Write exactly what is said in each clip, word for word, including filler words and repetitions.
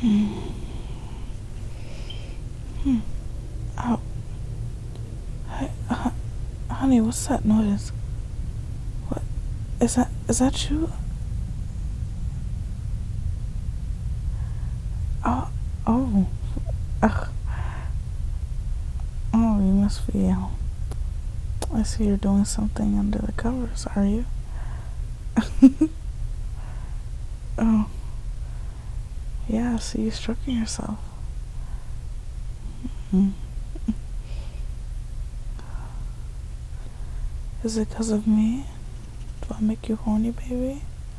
Hmm. Hmm. Oh. Hey, uh, honey, what's that noise? What? Is that, is that you? Oh. Oh. Ugh. Oh, you must be, um, I see you're doing something under the covers, are you? Oh. Yeah, I see you stroking yourself. Hmm. Is it because of me? Do I make you horny, baby?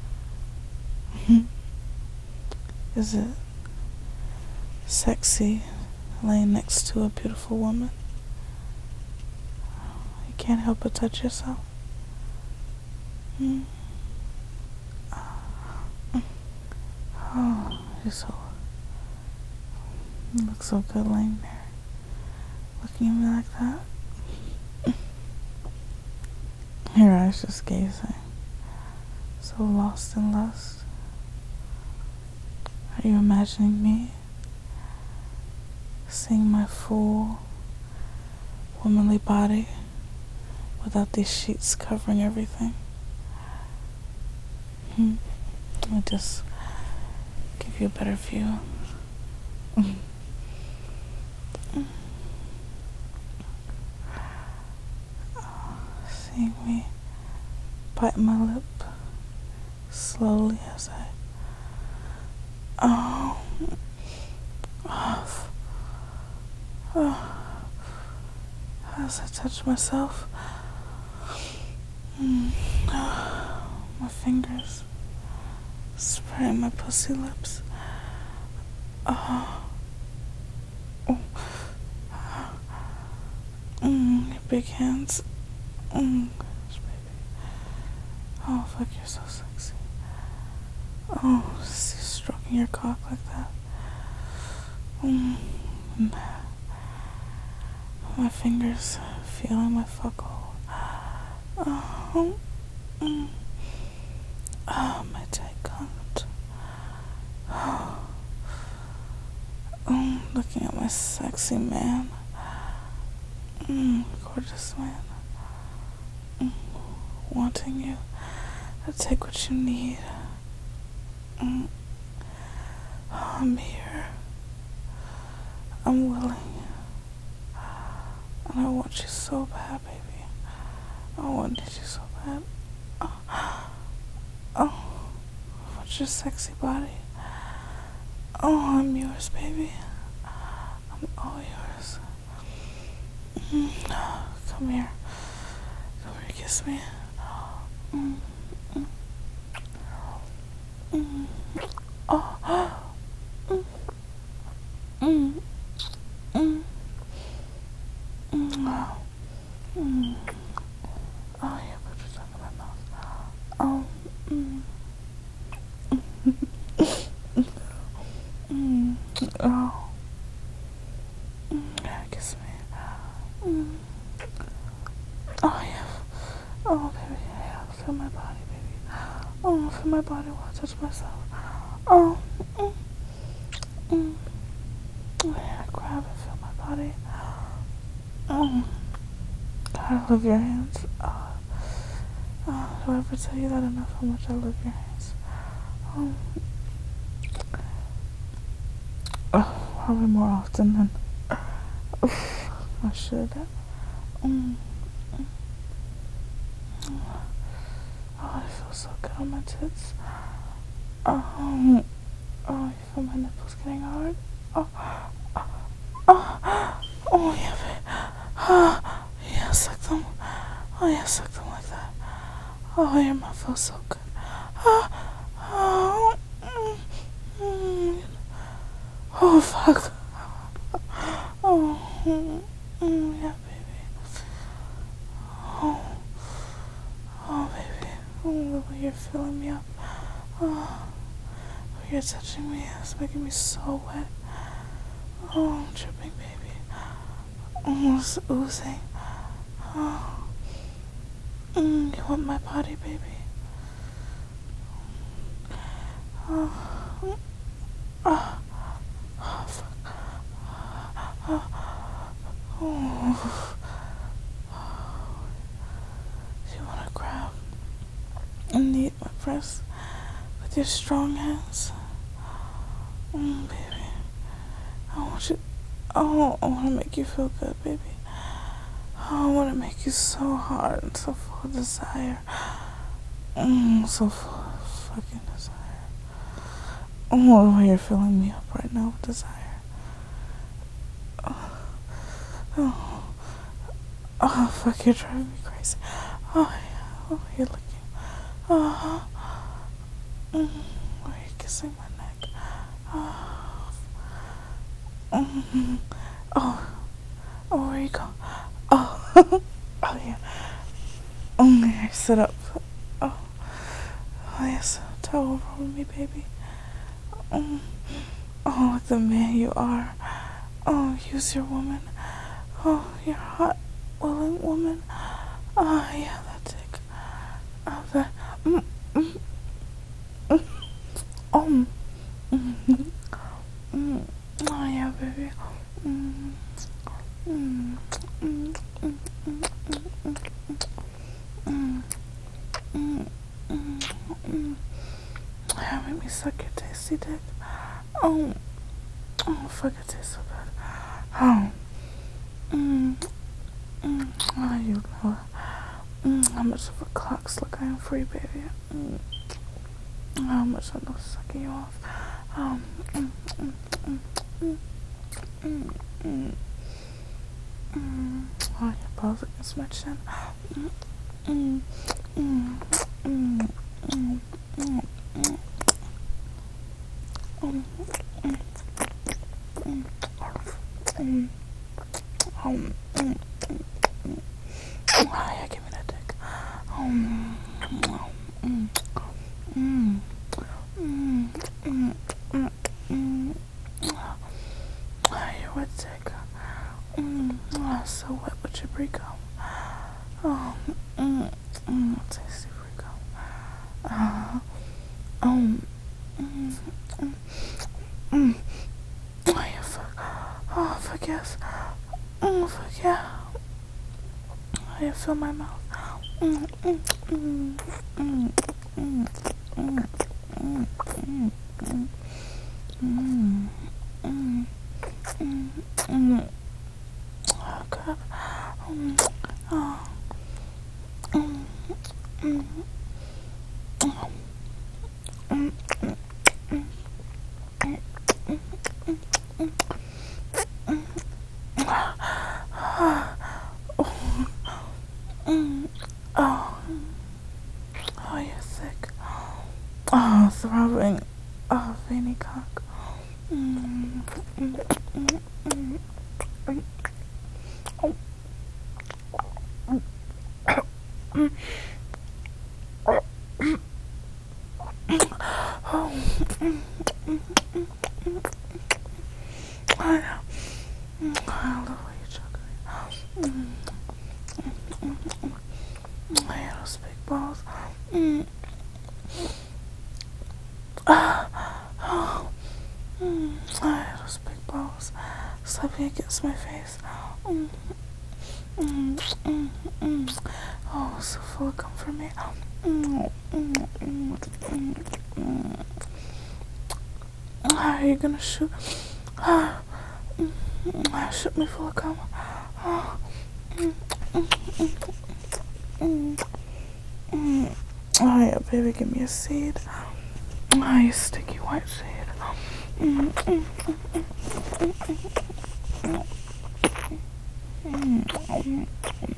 Is it sexy laying next to a beautiful woman? You can't help but touch yourself. Hmm. Oh, you're so... You look so good laying there, looking at me like that. Your eyes just gazing, so lost in lust. Are you imagining me seeing my full womanly body without these sheets covering everything? Hmm. Let me just give you a better view. Seeing me bite my lip slowly as I oh, oh, oh as I touch myself. Mm. Oh, my fingers spraying my pussy lips. Oh, oh. Mm, your big hands. Mm, gosh, baby. Oh, fuck, you're so sexy. Oh, just stroking your cock like that. Mm. My fingers feeling my fuck hole. Oh, mm. Oh, my tight cunt. Oh, mm, looking at my sexy man. Mm, gorgeous man. Mm, wanting you to take what you need. Mm. Oh, I'm here. I'm willing. And I want you so bad, baby. I wanted you so bad. Oh, oh, I want your sexy body. Oh, I'm yours, baby. I'm all yours. Mm. Come here. Come here, kiss me. Mm. Mm. Mm. Oh. Mm. Mm. Mm. Mm. Oh. Mm. Oh, yeah, put your tongue in my mouth. Oh. Mm. Mm. Oh. Mm. Yeah, kiss me. Mm. Oh, yeah. Oh, baby. Yeah, feel my body, baby. Oh, feel my body while I touch myself. Oh. Mm. Mm. Yeah, grab and feel my body. Oh. God, I love your hands. Oh. Oh, do I ever tell you that enough? How much I love your hands. Oh. Oh, probably more often than oof, I should. Mm. Oh, it feels so good on my tits. Oh, oh, you feel my nipples getting hard? Oh, oh, oh, yeah, babe. Oh, yeah, suck them. Oh, yeah, suck them like that. Oh, your mouth feels so good. Oh, oh, mm, mm. Oh, fuck. Oh, mm, mm, yeah, baby. Oh, oh, baby. Oh, the way you're filling me up. Oh, the way you're touching me. It's making me so wet. Oh, I'm tripping, baby. Almost oozing. Oh, mm, you want my body, baby? Oh, mm, oh. with your strong hands. Mm, baby. I want you. Oh, I want to make you feel good, baby. Oh, I want to make you so hard and so full of desire. Mm, so full of fucking desire. Oh, the way you're filling me up right now with desire. Oh, oh, oh fuck, you're driving me crazy. Oh, yeah. Oh, you're looking. Oh, mm, oh, you're kissing my neck. Oh, mm, oh, oh, where you go? Oh, oh yeah. Oh, yeah, sit up. Oh, oh yes, towel over me, baby. Oh, oh, like the man you are. Oh, use your woman. Oh, you're hot, willing woman. Oh, yeah, that dick. Oh, that. Mm, mm, mm, oh, mm, mm, oh, yeah, baby. Mm, mm, mm, mm, mm, mm, mm, mm, mm, mm, mm. Yeah, make me suck your tasty dick. Oh, oh, fuck, it tastes so good. Oh, mm, mm, oh, you know mm, how much of a clock slug I am for you, baby. Mm, how much I love sucking you off. Um, mm, mm, mm, mm, mm, mm, mm. Oh, your balls against my chin. Mm, mm, mm, mm, mm, mm, mm. Um, mm, mm, mm, um, mm, mm, mm. Oh, yeah, give me that dick. Um, mm, mm, mm, mm, mm, mm, mm. Oh, you're wet dick. Mm, oh, so wet with your pre cum. Oh, mm, mm, tasty pre cum. Uh, um, mm, mm, mm. Oh, yeah, fuck. Oh, fuck yes. Oh, fuck yeah. Oh, yeah, fill my mouth. Mm, mm, mm, mm, mm, mm, mm, mm, mm, mm, mm, mm, mm. Oh, God. Um, oh, mm, mm, oh, mm, mm, mm, mm, mm, mm, mm. Mm. Oh, oh, you're thick. Oh, throbbing. Oh, veiny cock. Mm. Mm. Mm. Mm. Mm. Oh. Mm. Oh. Mm. Mm. Mm. Mm. Oh, yeah. Mm. I love the way you choke me. Mm. Mm. Mm. Mm. I had those big balls. Mm. Ah. Oh. Mm. I had those big balls slapping against my face. Mm. Mm. Mm. Mm. Oh, so full of comfort for me. Mm. Mm. Mm. Mm. Mm. How are you gonna shoot? Ah. Mm. Shoot me full of cum. Oh. Mm. Mm. Mm. Mm. Oh yeah, baby, give me a seed. Oh, you sticky white seed. Mm. Mm. Mm. Mm. Mm. Mm.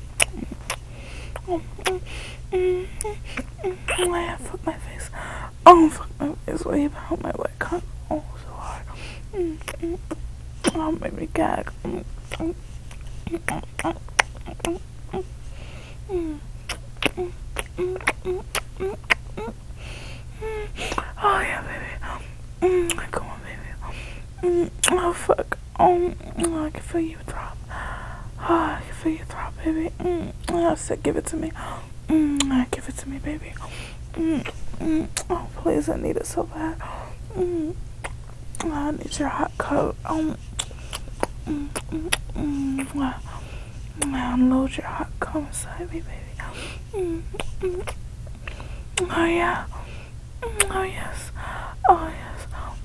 Mm. Mm. Oh yeah, fuck my face. Oh, fuck my face. Way about my wet cunt. Oh, so hard. Mm. Mm. Oh, make me gag. Mm. Mm. Mm. Mm. Mm. Mm. Mm. Mm. Mm. Mm. Oh yeah, baby. Mm. Come on, baby. Mm. Oh fuck. Oh, oh, I can feel you throb. Oh, I can feel you throb, baby. Mm. I said, give it to me. Mm. Give it to me, baby. Mm. Mm. Oh, please, I need it so bad. Mm. Oh, I need your hot coat. Um. Mm. Mm. Mm. Mm. Unload your hot coat inside me, baby. Mm. Mm. Oh yeah. Oh yes. Oh yes.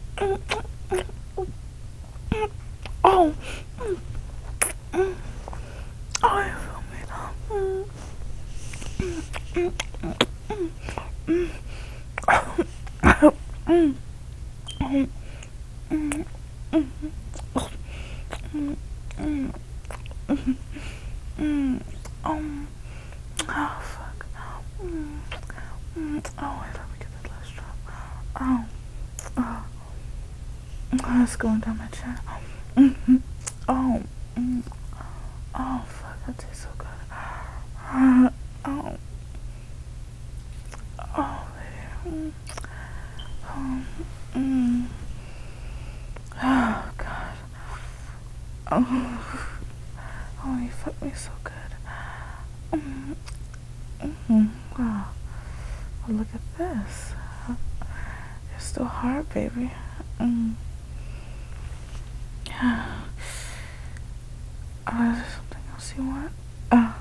Oh. Oh, you feel me? Um. Oh fuck. Mm, mm, oh wait, let me get that last drop. Oh. Oh. Oh, it's going down my chin. Mm-hmm. Oh. Mm. Oh fuck, that tastes so good. Uh, oh. Oh, baby. Mm. Oh. Mm. Oh god. Oh. Oh, you fucked me so good. Mm. Mm-hmm. Wow. Well, look at this. You're still hard, baby. Mm. Yeah. Oh, is there something else you want? Oh.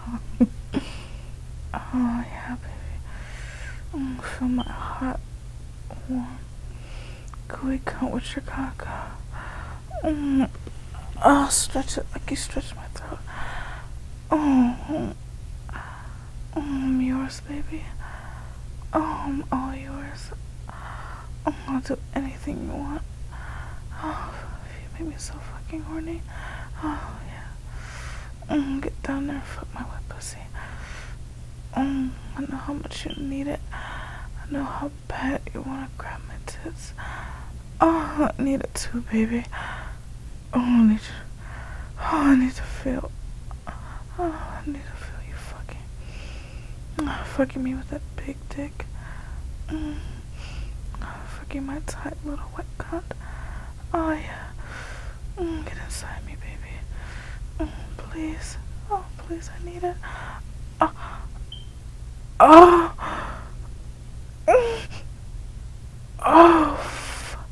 Oh, yeah, baby. Mm, feel my hot, warm, gooey cunt with your cock. Mm. Oh, stretch it like you stretch my throat. Oh. Oh, I'm yours, baby. Oh, I'm all yours. Oh, I'll do anything you want. Oh, you make me so fucking horny. Oh, yeah. Mm, get down there and fuck my wet pussy. Mm, I know how much you need it. I know how bad you want to grab my tits. Oh, I need it too, baby. Oh, I need you. Oh, I need to feel. Oh, I need to feel you fucking. Oh, fucking me with that big dick. Mm. Oh, fucking my tight little wet cunt. Oh, yeah. Mm, get inside me, baby. Mm, please. Oh, please, I need it. Oh. Oh. Mm. Oh. Fuck.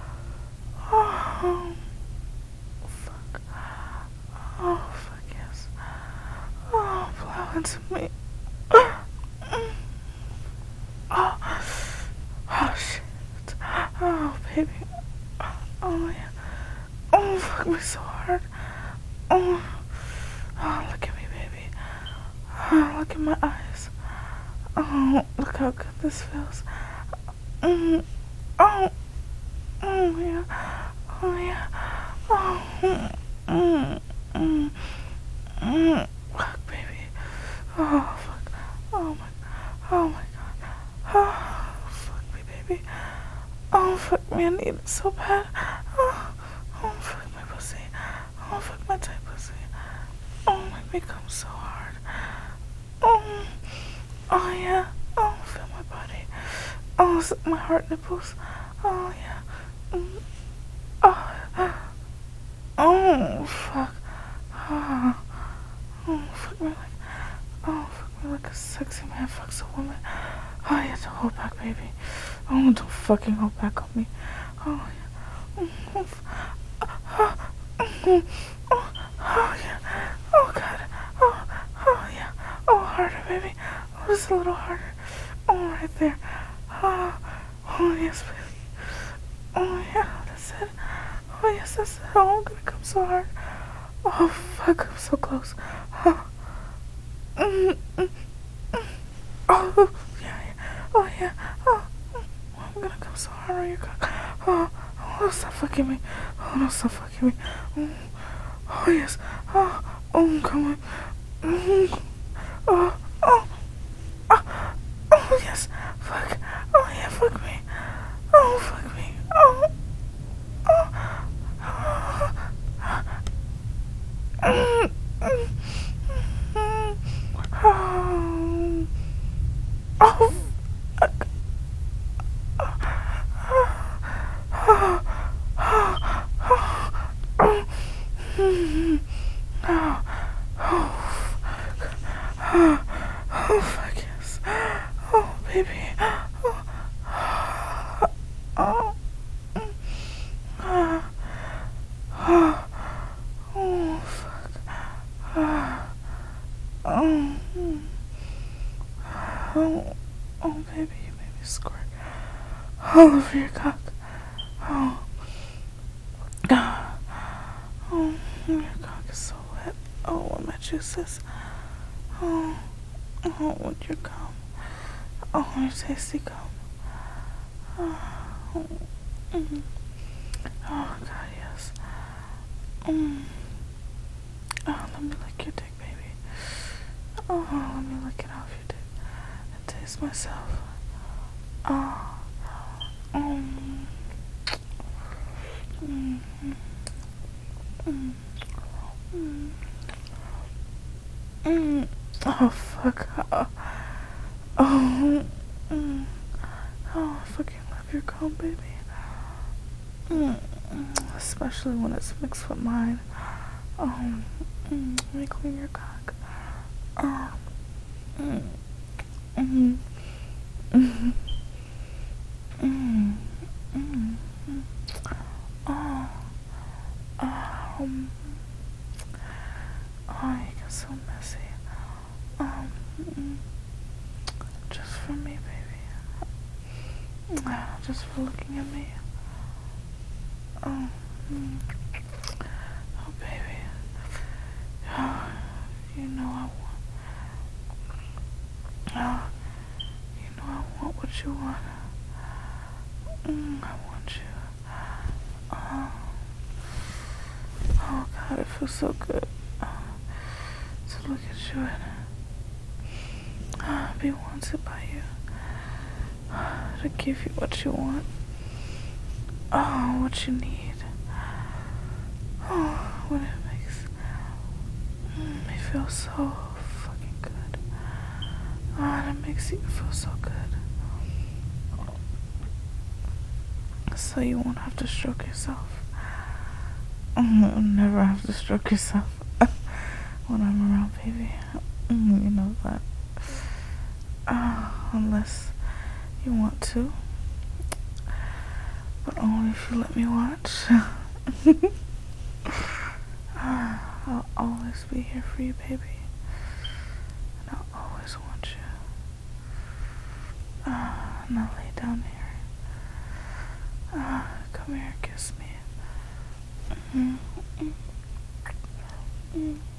Oh. Fuck. Oh, fuck yes. Oh, blow into me. Mm. Oh. Oh, shit. Oh, baby. Oh, yeah. Oh, fuck me so hard. Oh. Oh, look at me, baby. Oh, look at my eyes. Oh, look how good this feels. Mm. Oh. Oh, yeah. Oh, yeah. Oh. Mm. Mm. Mm. Fuck, baby. Oh, fuck. Oh, my. Oh, my God. Oh, fuck me, baby. Oh, fuck me. I need it so bad. Oh, oh fuck my pussy. Oh, fuck my tight pussy. Oh, make me come so hard. Oh, oh yeah. Oh, feel my body. Oh, suck my heart nipples. Oh, yeah. Mm. Oh, oh, fuck. Oh, oh, fuck me like, oh, fuck me like a sexy man fucks a woman. Oh, yeah, don't hold back, baby. Oh, don't fucking hold back on me. Oh, yeah. Oh, oh, oh, oh, oh, oh, yeah. Oh, God. Oh, oh, yeah. Oh, harder, baby. Oh, just a little harder. Oh, right there. Oh, oh, yes, baby. Oh, yeah, that's it. Oh, yes, that's it. Oh, I'm gonna come so hard. Oh, fuck, I'm so close. Oh, mm, mm, mm. Oh, yeah, yeah. Oh, yeah. Oh, mm. I'm gonna come so hard on your cock. Oh, oh, stop fucking me. Oh, no, stop fucking me. Oh, oh yes. Oh, oh, I'm coming. Mm. Oh, oh, oh, oh, yes. Fuck. Oh, yeah, fuck me. Oh, fuck me. Oh, oh, oh. Mm, mm, mm, oh, oh, fuck. Oh, oh, oh, oh, mm, oh, oh, fuck. Oh, oh, fuck yes. Oh, baby. Oh, oh, mm, oh, oh, oh, fuck. Oh, oh, mm, oh, oh, baby, you made me squirt. all over your cock. Oh, oh, oh, your cock is so wet. Oh, what my juices. Oh, oh, what your gum. Oh, your tasty gum. Oh, mm. Oh God, yes. Mm. Oh, let me lick your dick, baby. Oh, let me lick it off your dick and taste myself. Oh, mm. Mm. Mm. Mm. Mm. Oh, fuck. Oh, oh. Mm. Oh, I fucking love your cum, baby. Mm. Especially when it's mixed with mine. Oh, mm. Let me clean your cock. Oh. Mm. Mm. Mm. Mm. Mm. Mm. Oh. Um. Oh, you get so messy. Um. Mm. Just for me, baby. Just for looking at me. Oh. Mm. Oh, baby. Oh, you know I want. Oh, you know I want what you want. Mm, I want you. Oh. Oh God, it feels so good oh, to look at you and oh, be wanted by you. Oh, to give you what you want. Oh, what you need. Oh, when it makes mm, me feel so fucking good. Oh, and it makes you feel so good. So you won't have to stroke yourself. Mm, never have to stroke yourself when I'm around, baby. Mm, you know that. Uh, unless you want to. But only if you let me watch. uh, I'll always be here for you, baby. And I'll always want you. Uh, now lay down here. Uh, come here, kiss me. Mm-hmm. Mm-hmm.